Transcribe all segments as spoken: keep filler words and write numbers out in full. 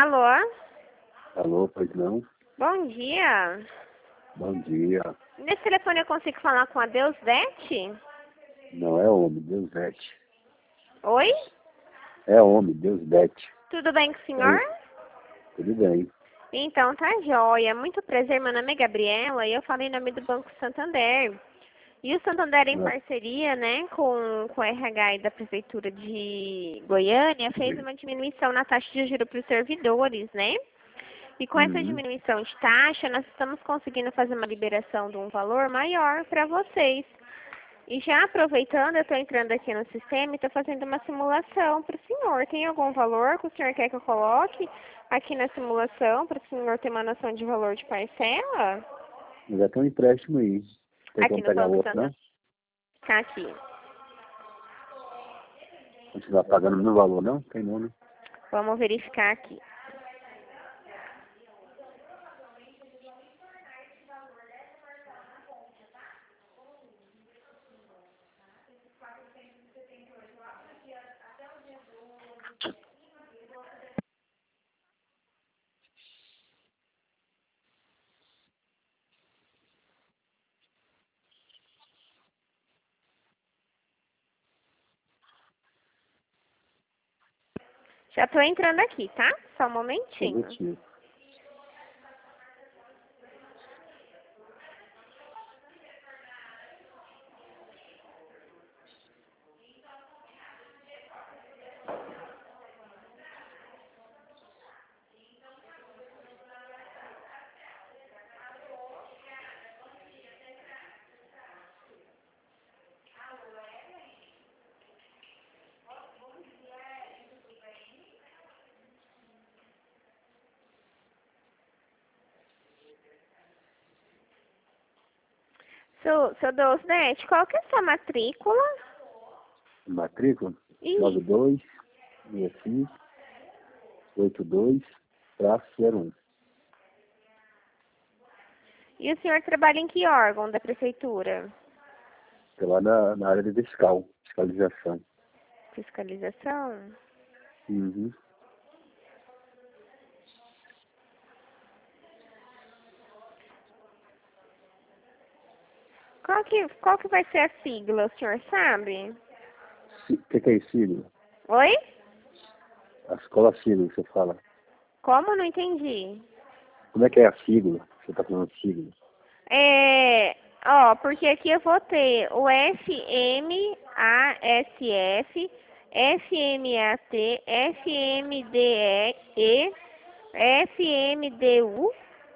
Alô? Alô, pois não? Bom dia. Bom dia. Nesse telefone eu consigo falar com a Deusdete? Não é homem, Deus dete. Oi? É homem, Deus dete. Tudo bem com o senhor? Tudo bem. Então, tá jóia. Muito prazer, meu nome é Gabriela e eu falo em nome do Banco Santander. E o Santander, em Ah. parceria, né, com, com o R H e da Prefeitura de Goiânia, fez uma diminuição na taxa de juros para os servidores, né? E com essa Uhum. diminuição de taxa, nós estamos conseguindo fazer uma liberação de um valor maior para vocês. E já aproveitando, eu estou entrando aqui no sistema e estou fazendo uma simulação para o senhor. Tem algum valor que o senhor quer que eu coloque aqui na simulação para o senhor ter uma noção de valor de parcela? Já tem um empréstimo aí. Tem Aqui como no pegar Banco outro, Santander. não? Tá aqui. Continuar pagando no valor, não? Tem não, né? Vamos verificar aqui. Já estou entrando aqui, tá? Só um momentinho. Positivo. Seu, seu Deusdete, qual que é a sua matrícula? Matrícula? Ih, nove dois seis cinco oito dois zero um. e o senhor trabalha em que órgão da prefeitura? Estou lá na, na área de fiscal, fiscalização. Fiscalização? Uhum. Qual que, qual que vai ser a sigla, o senhor sabe? O que, que é isso, sigla? Oi? A escola sigla que você fala. Como? Não entendi. Como é que é a sigla? Você está falando de sigla? É, ó, porque aqui eu vou ter o F M A S F, F M A T, F M D E, F M D U,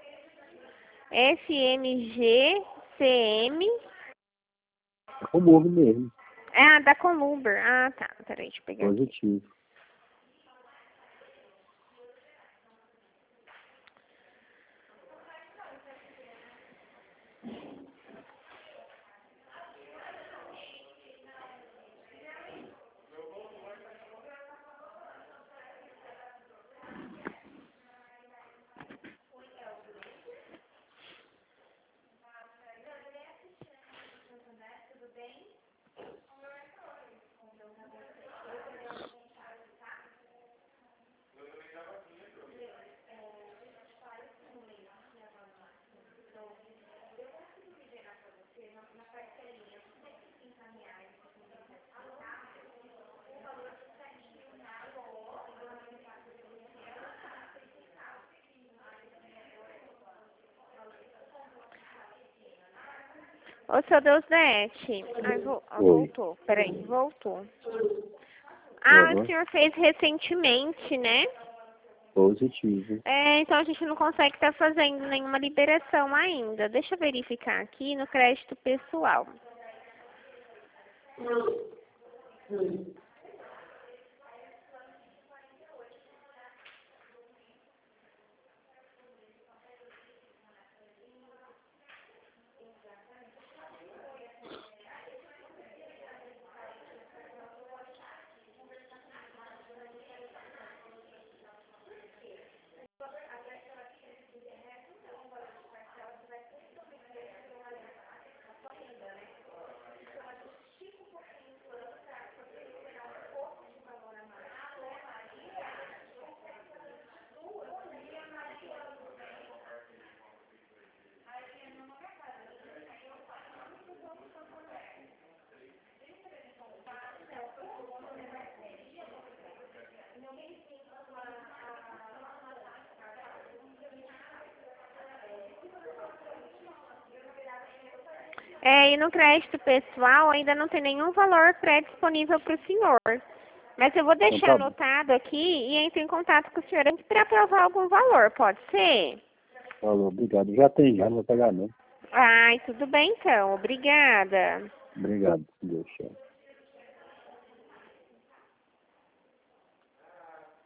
F M G C M. É como houve mesmo. Ah, da Columber. Ah, tá. Peraí, deixa eu pegar aqui. Positivo. Ô, seu Deusdete. Ai, vo- ah, Oi. voltou. Peraí, voltou. Ah, o Uhum. senhor fez recentemente, né? Positivo. É, então a gente não consegue estar fazendo nenhuma liberação ainda. Deixa eu verificar aqui no crédito pessoal. É, e no crédito pessoal ainda não tem nenhum valor pré-disponível para o senhor. Mas eu vou deixar Então, tá bom. anotado aqui e entro em contato com o senhor para aprovar algum valor, pode ser? Falou, obrigado. Já tem, já não vou pagar não. Ai, tudo bem então, obrigada. Obrigado. Deus, tchau.